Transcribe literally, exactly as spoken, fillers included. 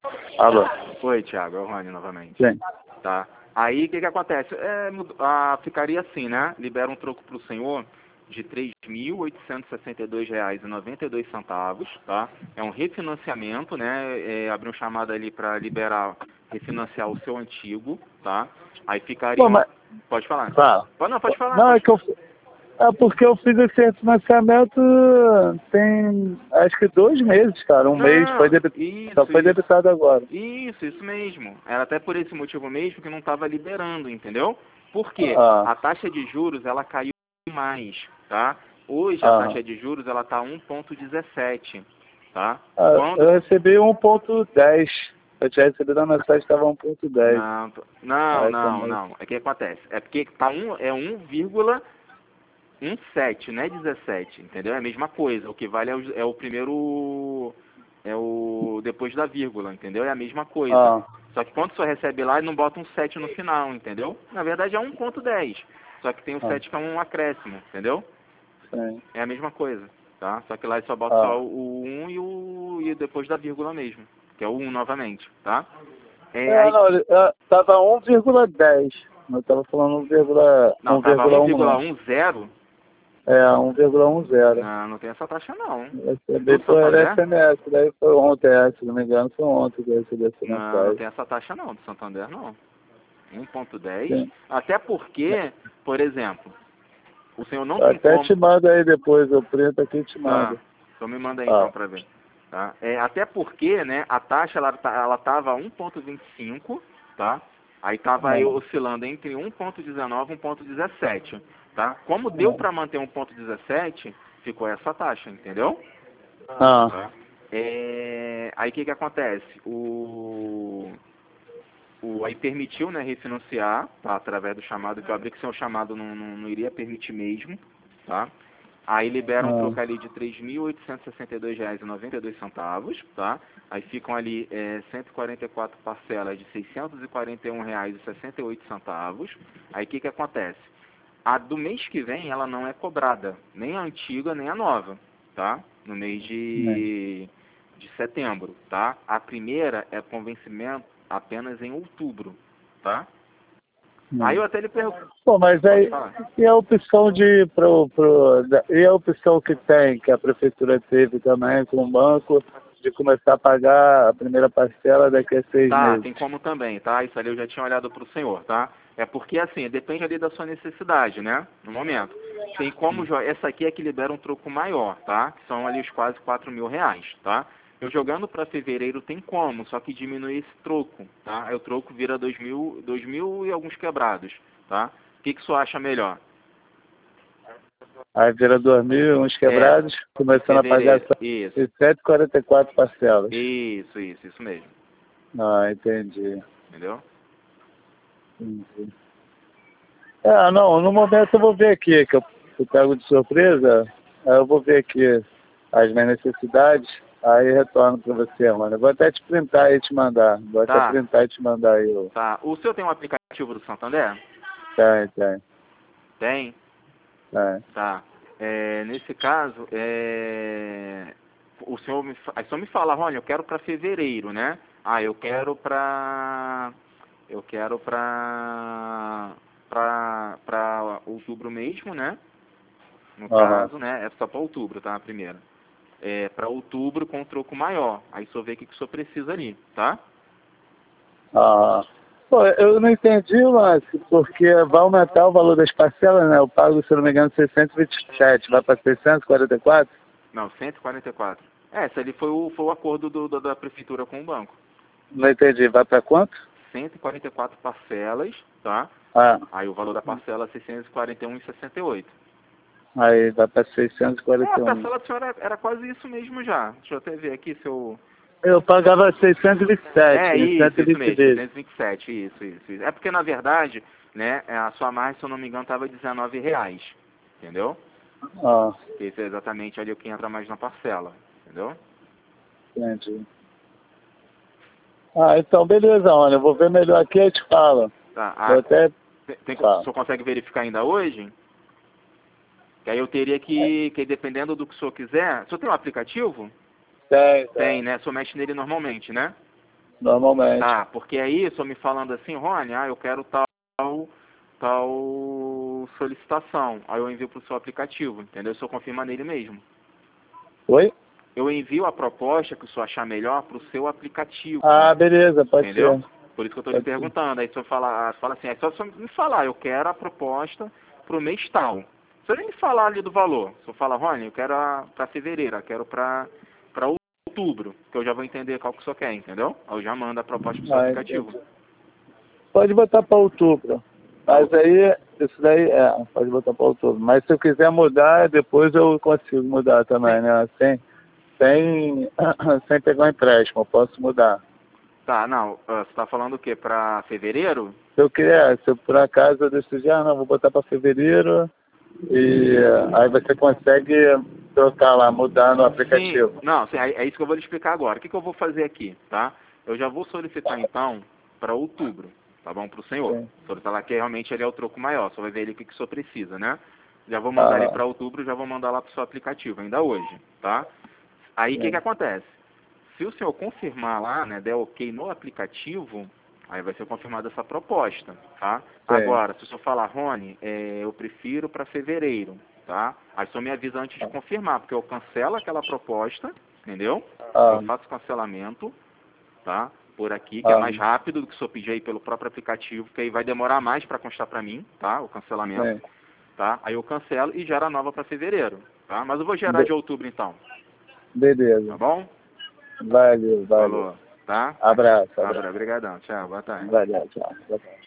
Alô? Oi, Thiago, é o Rony novamente. Sim. Tá. Aí, o que que acontece? É, mud- ah, ficaria assim, né? Libera um troco pro senhor de três mil oitocentos e sessenta e dois reais e noventa e dois centavos, tá? É um refinanciamento, né? É, abrir um chamado ali para liberar, refinanciar o seu antigo, tá? Aí ficaria... Pô, mas... Pode falar. Fala. Pode, não, pode falar. Não, é Pode... que eu... É porque eu fiz esse refinanciamento tem, acho que dois meses, cara. Um mês, foi Não, debit... isso, só foi isso. debitado agora. Isso, isso mesmo. Era até por esse motivo mesmo que não estava liberando, entendeu? Por quê? Ah, A taxa de juros, ela caiu mais, tá? Hoje a ah. taxa de juros, ela tá um ponto dezessete, tá? Ah, Quando... eu recebi um ponto dez. Eu tinha recebido a mensagem que estava um ponto dez. Não, t- não, Aí não, também. não. É que acontece. É porque tá um, é um vírgula dezessete, não é dezessete, entendeu? É a mesma coisa. O que vale é o, é o primeiro... É o... depois da vírgula, entendeu? É a mesma coisa. Ah, Só que quando você recebe lá, ele não bota um sete no final, entendeu? Na verdade é um ponto dez. Só que tem o ah, sete que é um acréscimo, entendeu? sim. É a mesma coisa, tá? Só que lá ele só bota Ah. só o um e o e depois da vírgula mesmo, que é o um novamente, tá? É, É, aí, não, ele é, tava um vírgula dez. Eu tava falando um vírgula não, tava um vírgula um vírgula dez. É, um vírgula dez. Não, não tem essa taxa não. Eu recebi Do por Santander? S M S, daí foi ontem, é, se não me engano, foi ontem que eu recebi essa Não, não mensagem. tem essa taxa não, do Santander não. um ponto dez. Sim. Até porque, por exemplo, o senhor não Eu tem até como... te mando aí depois, eu printo aqui e te Tá, mando. então me manda aí Ah, então pra ver. Tá? É, até porque, né, a taxa ela, tá- ela tava um ponto vinte e cinco, tá? Aí tava aí ah, oscilando entre um ponto dezenove e um ponto dezessete, tá? Como deu pra manter um ponto dezessete, ficou essa taxa, entendeu? ah, Tá? É, aí o que que acontece? O, o aí permitiu, né, refinanciar, tá? Através do chamado que eu abri, que sem o chamado não, não, não iria permitir mesmo, tá? Aí libera um ah, troco ali de três mil oitocentos e sessenta e dois reais e noventa e dois centavos, tá? Aí ficam ali é, cento e quarenta e quatro parcelas de seiscentos e quarenta e um reais e sessenta e oito centavos. Aí o que que acontece? A do mês que vem ela não é cobrada, nem a antiga nem a nova, tá? No mês né. de, de setembro, tá? A primeira é com vencimento apenas em outubro, tá? Aí Não. eu até lhe pergunto, Pô, mas pode aí, falar? e a opção de, pro, pro, da- e a opção que tem, que a prefeitura teve também com o banco, de começar a pagar a primeira parcela daqui a seis Tá, meses? tem como também, tá? Isso ali eu já tinha olhado para o senhor, tá? É porque, assim, depende ali da sua necessidade, né? No momento. Tem como, jo- essa aqui é que libera um troco maior, tá? Que são ali os quase quatro mil reais, tá? Eu jogando para fevereiro tem como, só que diminui esse troco, tá? Aí o troco vira dois mil, dois mil e alguns quebrados, tá? O que que o senhor acha melhor? Aí vira dois mil, uns É, quebrados, em começando a pagar fevereiro, só isso, cento e quarenta e quatro parcelas. isso, isso, isso mesmo, Ah, entendi. entendeu? entendi. É, não, no momento eu vou ver aqui, que eu, eu pego de surpresa, aí eu vou ver aqui as minhas necessidades, aí retorno para você, mano. Eu vou até te printar e te mandar. Vou até Tá, printar e te mandar aí. Eu... tá. O senhor tem um aplicativo do Santander? Tem, tem, Tem? tem. Tá. É, nesse caso, é, o senhor me, fa- aí o senhor me fala, Rony, eu quero para fevereiro, né? Ah, eu quero para eu quero para para para outubro mesmo, né? No Aham. caso, né? É só para outubro, tá? A primeira. É para outubro com troco maior. Aí o senhor vê o que que o senhor precisa ali, tá? Ah, pô, eu não entendi, Lance, porque vai aumentar o valor das parcelas, né? Eu pago, se eu não me engano, seiscentos e vinte e sete, vai para seiscentos e quarenta e quatro? Não, cento e quarenta e quatro. É, esse ali foi o foi o acordo do, do- da prefeitura com o banco. Não entendi, vai para quanto? cento e quarenta e quatro parcelas, tá? Ah, Aí o valor da parcela é seiscentos e quarenta e um vírgula sessenta e oito. aí vai para seiscentos e É, quarenta a e um. parcela da senhora era quase isso mesmo já. Deixa eu até ver aqui se eu... Eu pagava seiscentos e vinte e sete, É, em isso, isso cento e vinte mesmo, vezes. seiscentos e vinte e sete, isso, isso, isso. É porque, na verdade, né, a sua margem, se eu não me engano, estava dezenove reais, entendeu? Ah, Esse é exatamente ali o que entra mais na parcela, entendeu? entendi. Ah, então beleza, olha, eu vou ver melhor aqui e te falo. Tá, Vou ah, até... tem, tem, o Fala. senhor consegue verificar ainda hoje? Que aí eu teria que, que dependendo do que o senhor quiser... O senhor tem um aplicativo? Tem, Tem, tem. né? O senhor mexe nele normalmente, né? normalmente. Tá, porque aí, só me falando assim, Rony, ah, eu quero tal, tal solicitação. Aí eu envio pro seu aplicativo, entendeu? O senhor confirma nele mesmo. Oi? Eu envio a proposta que o senhor achar melhor pro seu aplicativo. Ah, beleza, pode entendeu? ser. Por isso que eu tô Pode te perguntando. Aí o senhor fala, fala assim, é só o senhor me falar, eu quero a proposta pro mês tal. Se ele me falar ali do valor, se eu falar, Rony, eu quero a, pra fevereiro, eu quero pra, pra outubro, que eu já vou entender qual que o senhor quer, entendeu? Aí eu já mando a proposta pro seu Ah, aplicativo. pode botar para outubro. Mas aí, isso daí, é, pode botar para outubro. Mas se eu quiser mudar, depois eu consigo mudar também, Sim. né? Sem, sem, sem pegar um empréstimo, eu posso mudar. Tá, não, ah, você tá falando o quê? Pra fevereiro? Se eu quiser, se eu, por acaso eu decidir, ah, não, vou botar para fevereiro, e eh, aí você consegue trocar lá, mudar no Sim, aplicativo. não, sim, é, é isso que eu vou lhe explicar agora. O que, que eu vou fazer aqui, tá? Eu já vou solicitar então para outubro, tá bom? Para o senhor. Sim. Solicitar lá que realmente ele é o troco maior, só vai ver ele o que, que o senhor precisa, né? Já vou mandar ele Ah, para outubro, já vou mandar lá para o seu aplicativo, ainda hoje, tá? Aí o que, que sim. acontece? Se o senhor confirmar lá, né, der ok no aplicativo, aí vai ser confirmada essa proposta, tá? Sim. Agora, se o senhor falar, Rony, é, eu prefiro para fevereiro, tá? Aí só me avisa antes de confirmar, porque eu cancelo aquela proposta, entendeu? Ah, Eu faço cancelamento, tá? Por aqui, que é ah, mais rápido do que o senhor pedir aí pelo próprio aplicativo, que aí vai demorar mais para constar para mim, tá? O cancelamento, sim. tá? Aí eu cancelo e gero a nova para fevereiro, tá? Mas eu vou gerar de Be- outubro então, beleza. tá bom? Valeu, valeu. Falou, tá? Abraço, Abra, abraço. obrigadão, tchau, boa tarde. Valeu, tchau. Boa tarde.